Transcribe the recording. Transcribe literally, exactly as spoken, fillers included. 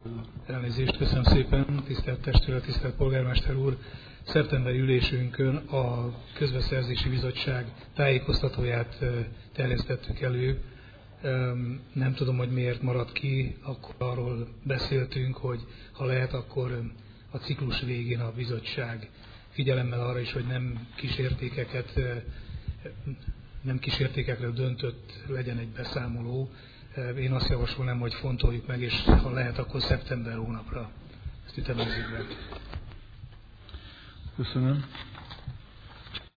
Elnézést, köszönöm szépen, tisztelt testület, tisztelt polgármester úr. Szeptemberi ülésünkön a Közbeszerzési Bizottság tájékoztatóját terjesztettük elő. Nem tudom, hogy miért maradt ki, akkor arról beszéltünk, hogy ha lehet, akkor a ciklus végén a bizottság figyelemmel arra is, hogy nem kísértékeket, nem kísértékekről döntött legyen egy beszámoló. Én azt javasolnám, hogy fontoljuk meg, és ha lehet, akkor szeptember hónapra ezt ütemezzük be. Köszönöm.